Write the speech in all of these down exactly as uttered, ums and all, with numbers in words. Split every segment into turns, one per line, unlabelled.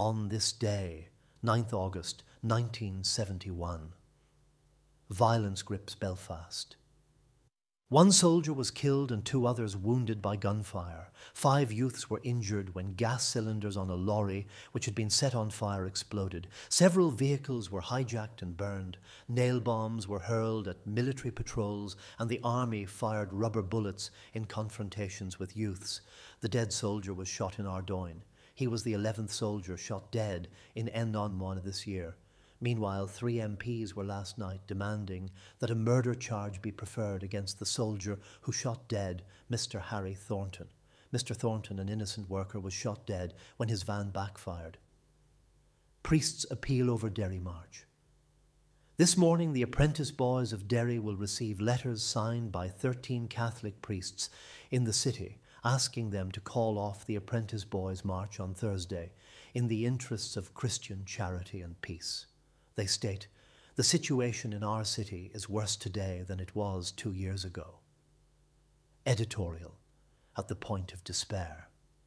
on this day, ninth August nineteen seventy-one. Violence grips Belfast. One soldier was killed and two others wounded by gunfire. Five youths were injured when gas cylinders on a lorry which had been set on fire exploded. Several vehicles were hijacked and burned. Nail bombs were hurled at military patrols, and the army fired rubber bullets in confrontations with youths. The dead soldier was shot in Ardoyne. He was the eleventh soldier shot dead in Endonmona this year. Meanwhile, three M Ps were last night demanding that a murder charge be preferred against the soldier who shot dead Mister Harry Thornton. Mister Thornton, an innocent worker, was shot dead when his van backfired. Priests appeal over Derry March. This morning, the apprentice boys of Derry will receive letters signed by thirteen Catholic priests in the city asking them to call off the Apprentice Boys' March on Thursday in the interests of Christian charity and peace. They state, "The situation in our city is worse today than it was two years ago." Editorial, at the point of despair.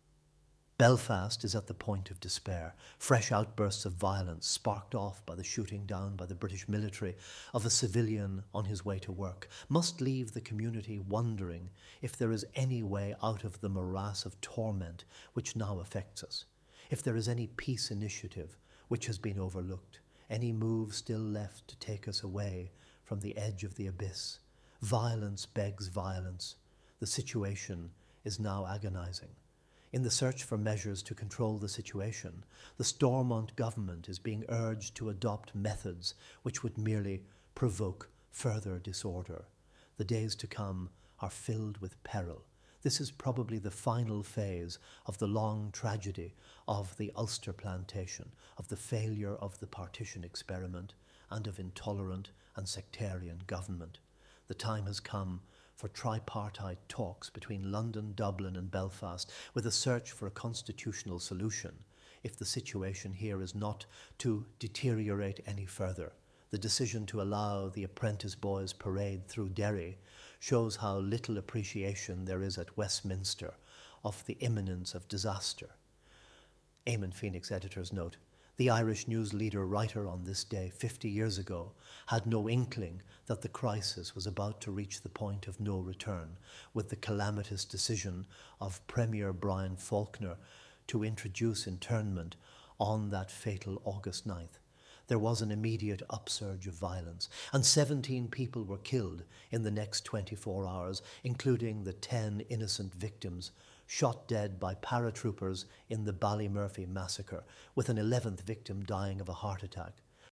Belfast is at the point of despair. Fresh outbursts of violence sparked off by the shooting down by the British military of a civilian on his way to work must leave the community wondering if there is any way out of the morass of torment which now affects us, if there is any peace initiative which has been overlooked, any move still left to take us away from the edge of the abyss. Violence begs violence. The situation is now agonizing. In the search for measures to control the situation, the Stormont government is being urged to adopt methods which would merely provoke further disorder. The days to come are filled with peril. This is probably the final phase of the long tragedy of the Ulster plantation, of the failure of the partition experiment, and of intolerant and sectarian government. The time has come for tripartite talks between London, Dublin and Belfast with a search for a constitutional solution if the situation here is not to deteriorate any further. The decision to allow the Apprentice Boys parade through Derry shows how little appreciation there is at Westminster of the imminence of disaster. Eamon Phoenix editor's note, "The Irish news leader writer on this day fifty years ago had no inkling that the crisis was about to reach the point of no return with the calamitous decision of Premier Brian Faulkner to introduce internment on that fatal August ninth. There was an immediate upsurge of violence, and seventeen people were killed in the next twenty-four hours, including the ten innocent victims shot dead by paratroopers in the Ballymurphy massacre, with an eleventh victim dying of a heart attack.